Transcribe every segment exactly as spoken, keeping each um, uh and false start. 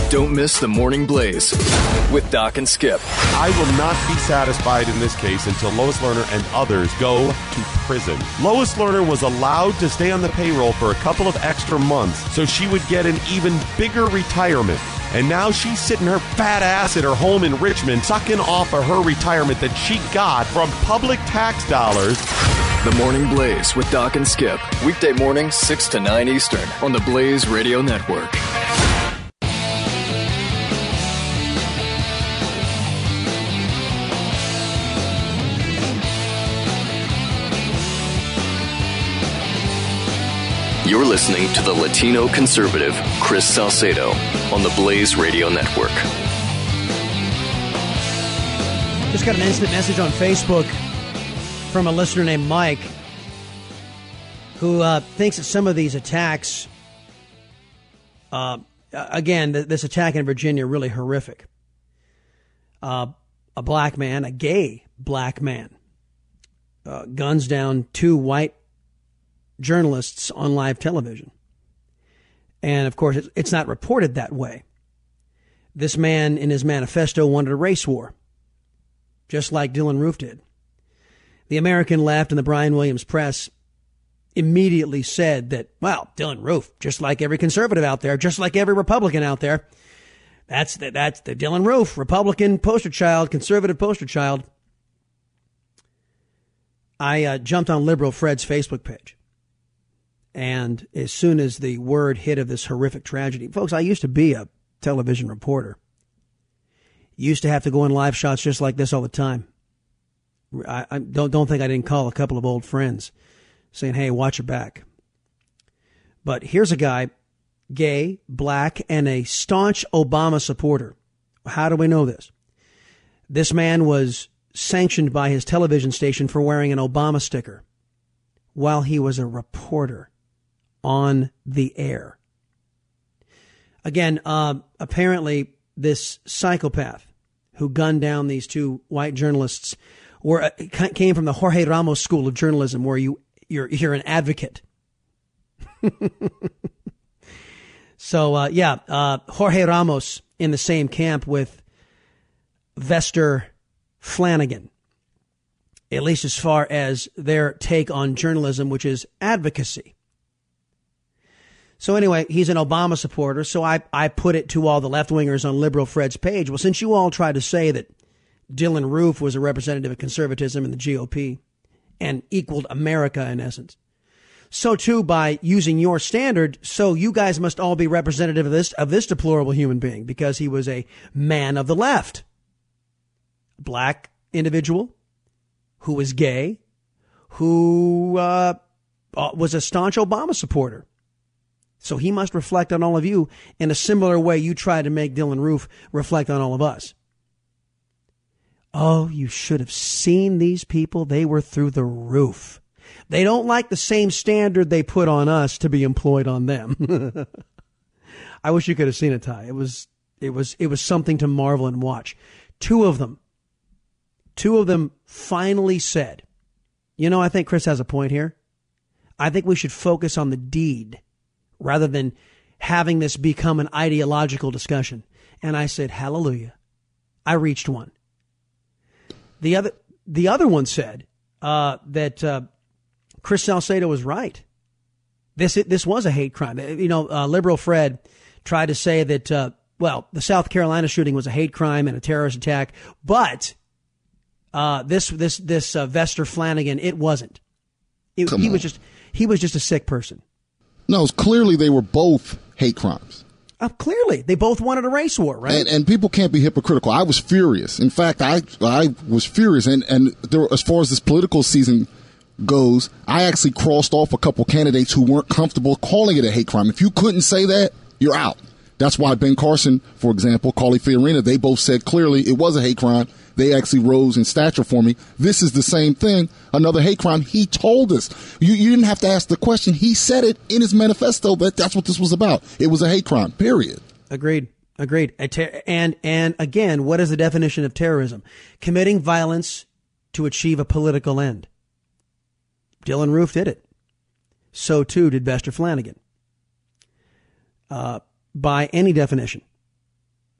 Don't miss the Morning Blaze with Doc and Skip. I will not be satisfied in this case until Lois Lerner and others go to prison. Lois Lerner was allowed to stay on the payroll for a couple of extra months so she would get an even bigger retirement. And now she's sitting her fat ass at her home in Richmond sucking off of her retirement that she got from public tax dollars. The Morning Blaze with Doc and Skip. Weekday mornings, six to nine Eastern on the Blaze Radio Network. You're listening to the Latino conservative, Chris Salcedo, on the Blaze Radio Network. Just got an instant message on Facebook from a listener named Mike who uh, thinks that some of these attacks, uh, again, th- this attack in Virginia, really horrific. Uh, a black man, a gay black man, uh, guns down two white journalists on live television. And of course, it's, it's not reported that way. This man in his manifesto wanted a race war, just like Dylan Roof did. The American left and the Brian Williams press immediately said that, well, Dylan Roof, just like every conservative out there, just like every Republican out there, that's the, that's the Dylan Roof, Republican poster child, conservative poster child. I uh, jumped on Liberal Fred's Facebook page. And as soon as the word hit of this horrific tragedy, folks, I used to be a television reporter. Used to have to go in live shots just like this all the time. I, I don't don't think I didn't call a couple of old friends saying, hey, watch your back. But here's a guy, gay, black, and a staunch Obama supporter. How do we know this? This man was sanctioned by his television station for wearing an Obama sticker while he was a reporter on the air. Again, uh, apparently this psychopath who gunned down these two white journalists were uh, came from the Jorge Ramos School of Journalism, where you you're you're an advocate. so uh, yeah, uh, Jorge Ramos in the same camp with Vester Flanagan, at least as far as their take on journalism, which is advocacy. So anyway, he's an Obama supporter, so I, I put it to all the left-wingers on Liberal Fred's page. Well, since you all tried to say that Dylan Roof was a representative of conservatism in the G O P and equaled America in essence, so too by using your standard, so you guys must all be representative of this, of this deplorable human being because he was a man of the left. Black individual who was gay, who uh, was a staunch Obama supporter. So he must reflect on all of you in a similar way you tried to make Dylan Roof reflect on all of us. Oh, you should have seen these people. They were through the roof. They don't like the same standard they put on us to be employed on them. I wish you could have seen it, Ty. It was, it was, it was something to marvel and watch. Two of them, two of them finally said, you know, I think Chris has a point here. I think we should focus on the deed rather than having this become an ideological discussion. And I said, hallelujah. I reached one. The other, the other one said, uh, that, uh, Chris Salcedo was right. This, this was a hate crime. You know, uh, Liberal Fred tried to say that, uh, well, the South Carolina shooting was a hate crime and a terrorist attack, but, uh, this, this, this, uh, Vester Flanagan, it wasn't. It, he on. was just, he was just a sick person. No, clearly they were both hate crimes. Uh, clearly, they both wanted a race war, right? And, and people can't be hypocritical. I was furious. In fact, I I was furious. And and there, as far as this political season goes, I actually crossed off a couple candidates who weren't comfortable calling it a hate crime. If you couldn't say that, you're out. That's why Ben Carson, for example, Carly Fiorina, they both said clearly it was a hate crime. They actually rose in stature for me. This is the same thing. Another hate crime. He told us. You, you didn't have to ask the question. He said it in his manifesto that that's what this was about. It was a hate crime, period. Agreed. Agreed. And, and again, what is the definition of terrorism? Committing violence to achieve a political end. Dylan Roof did it. So too did Vester Flanagan. Uh, by any definition.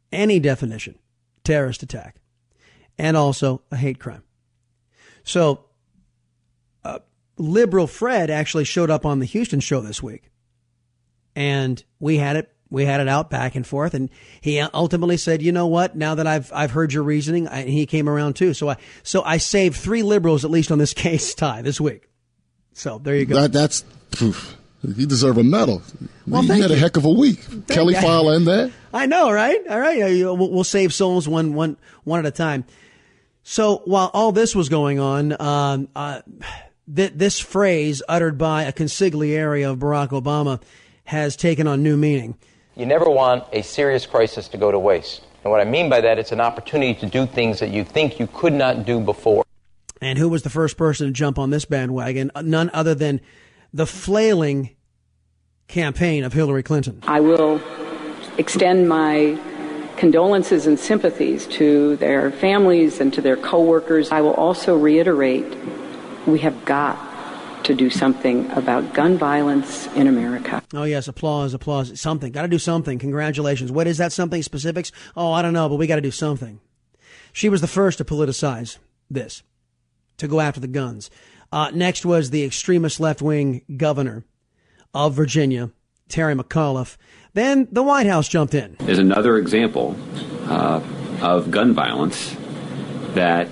any definition, terrorist attack, and also a hate crime. So, uh, liberal Fred actually showed up on the Houston show this week, and we had it. We had it out back and forth, and he ultimately said, "You know what? Now that I've I've heard your reasoning," I, he came around too. So I so I saved three liberals at least on this case, Ty, this week. So there you go. That, that's oof, you deserve a medal. Well, you thank had you. a heck of a week. Thank Kelly you. File and that. I know, right? All right, yeah, you- we'll, we'll save souls one one one at a time. So while all this was going on, um, uh, th- this phrase uttered by a consigliere of Barack Obama has taken on new meaning. You never want a serious crisis to go to waste. And what I mean by that, it's an opportunity to do things that you think you could not do before. And who was the first person to jump on this bandwagon? None other than the flailing campaign of Hillary Clinton. I will extend my condolences and sympathies to their families and to their coworkers. I will also reiterate, we have got to do something about gun violence in America. Oh, yes. Applause, applause. Something. Got to do something. Congratulations. What is that something? Specifics? Oh, I don't know, but we got to do something. She was the first to politicize this, to go after the guns. Uh, next was the extremist left-wing governor of Virginia, Terry McAuliffe. Then the White House jumped in. Is another example uh, of gun violence that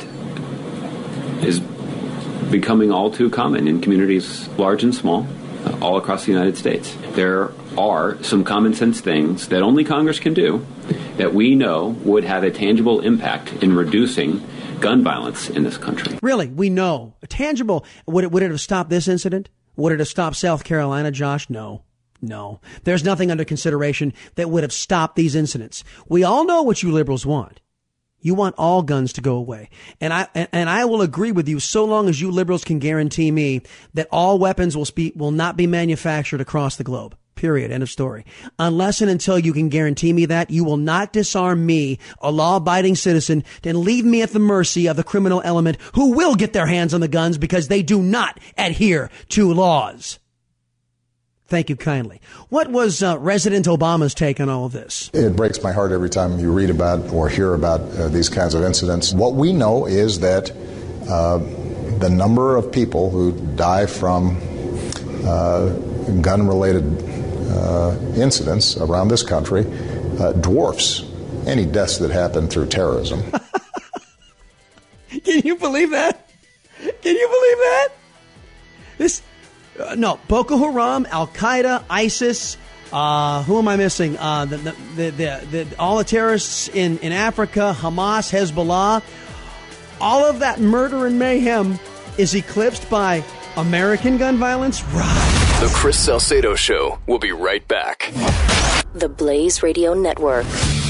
is becoming all too common in communities large and small, uh, all across the United States. There are some common sense things that only Congress can do that we know would have a tangible impact in reducing gun violence in this country. Really, we know. Tangible. Would it, would it have stopped this incident? Would it have stopped South Carolina, Josh? No. No. There's nothing under consideration that would have stopped these incidents. We all know what you liberals want. You want all guns to go away. And I, and I will agree with you so long as you liberals can guarantee me that all weapons will be, will not be manufactured across the globe. Period. End of story. Unless and until you can guarantee me that, you will not disarm me, a law-abiding citizen, and leave me at the mercy of the criminal element who will get their hands on the guns because they do not adhere to laws. Thank you kindly. What was uh, President Obama's take on all of this? It breaks my heart every time you read about or hear about uh, these kinds of incidents. What we know is that uh, the number of people who die from uh, gun-related uh, incidents around this country uh, dwarfs any deaths that happen through terrorism. Can you believe that? Can you believe that? This... Uh, no, Boko Haram, Al-Qaeda, ISIS, uh, who am I missing? Uh, the, the, the, the, the, all the terrorists in, in Africa, Hamas, Hezbollah, all of that murder and mayhem is eclipsed by American gun violence? Right. The Chris Salcedo Show. We'll be right back. The Blaze Radio Network.